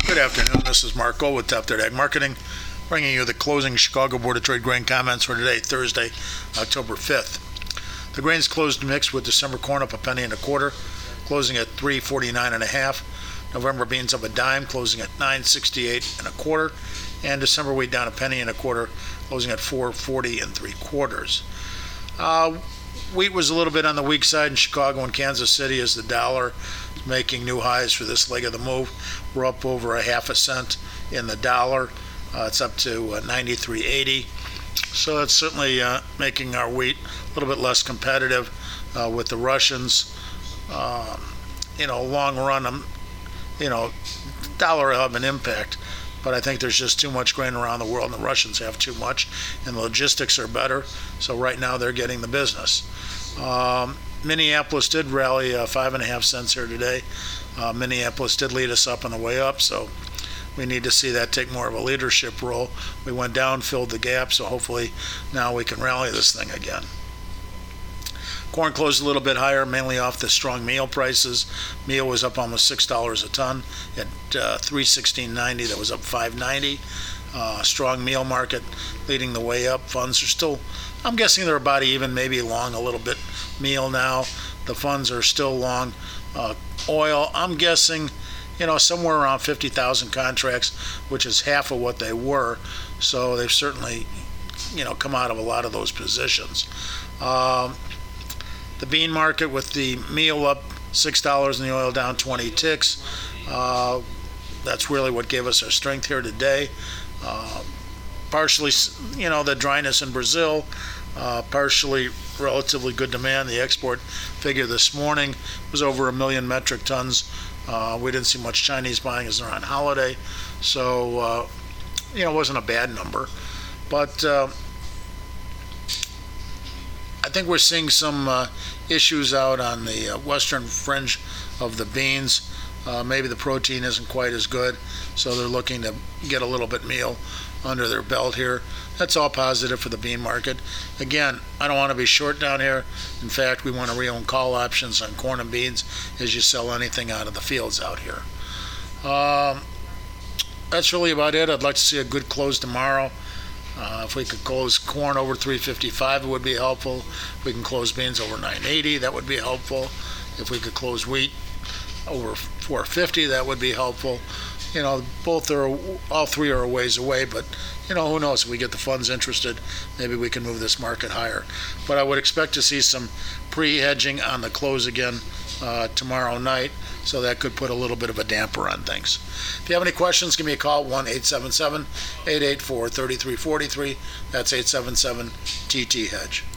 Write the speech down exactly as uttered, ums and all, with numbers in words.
Good afternoon. This is Mark Gold with Top Third Ag Marketing, bringing you the closing Chicago Board of Trade grain comments for today, Thursday, October fifth. The grains closed mixed with December corn up a penny and a quarter, closing at three forty-nine and a half. November beans up a dime, closing at nine sixty-eight and a quarter, and December wheat down a penny and a quarter, closing at four forty and three quarters. Uh, wheat was a little bit on the weak side in Chicago and Kansas City as the dollar is making new highs for this leg of the move. We're up over a half a cent in the dollar. Uh, it's up to uh, ninety-three eighty. So that's certainly uh, making our wheat a little bit less competitive uh, with the Russians. Um, you know, long run, um, you know, dollar will have an impact, but I think there's just too much grain around the world, and the Russians have too much, and the logistics are better. So right now they're getting the business. Um, Minneapolis did rally uh, five and a half cents here today. Uh, Minneapolis did lead us up on the way up, so we need to see that take more of a leadership role. We went down, filled the gap, so hopefully now we can rally this thing again. Corn closed a little bit higher, mainly off the strong meal prices. Meal was up almost six dollars a ton at uh, three sixteen ninety. That was up five ninety. Uh, strong meal market leading the way up. Funds are still, I'm guessing they're about even, maybe long a little bit meal now. The funds are still long. Uh, oil, I'm guessing, you know, somewhere around fifty thousand contracts, which is half of what they were. So they've certainly, you know, come out of a lot of those positions. Um, the bean market with the meal up six dollars and the oil down twenty ticks. Uh, that's really what gave us our strength here today. Uh, partially, you know, the dryness in Brazil, uh, partially relatively good demand. The export figure this morning was over a million metric tons. Uh, we didn't see much Chinese buying as they're on holiday, so uh, you know, it wasn't a bad number. But uh, I think we're seeing some uh, issues out on the uh, western fringe of the beans. Uh, maybe the protein isn't quite as good, so they're looking to get a little bit meal under their belt here. That's all positive for the bean market. Again, I don't want to be short down here. In fact, we want to re-own call options on corn and beans as you sell anything out of the fields out here. Um, that's really about it. I'd like to see a good close tomorrow. Uh, if we could close corn over three fifty-five, it would be helpful. If we can close beans over nine eighty, that would be helpful. If we could close wheat over four fifty, that would be helpful. You know, both are, all three are a ways away, but, you know, who knows? If we get the funds interested, maybe we can move this market higher. But I would expect to see some pre-hedging on the close again uh, tomorrow night, so that could put a little bit of a damper on things. If you have any questions, give me a call, one eight seven seven, eight eight four, three three four three. That's eight seven seven T T Hedge.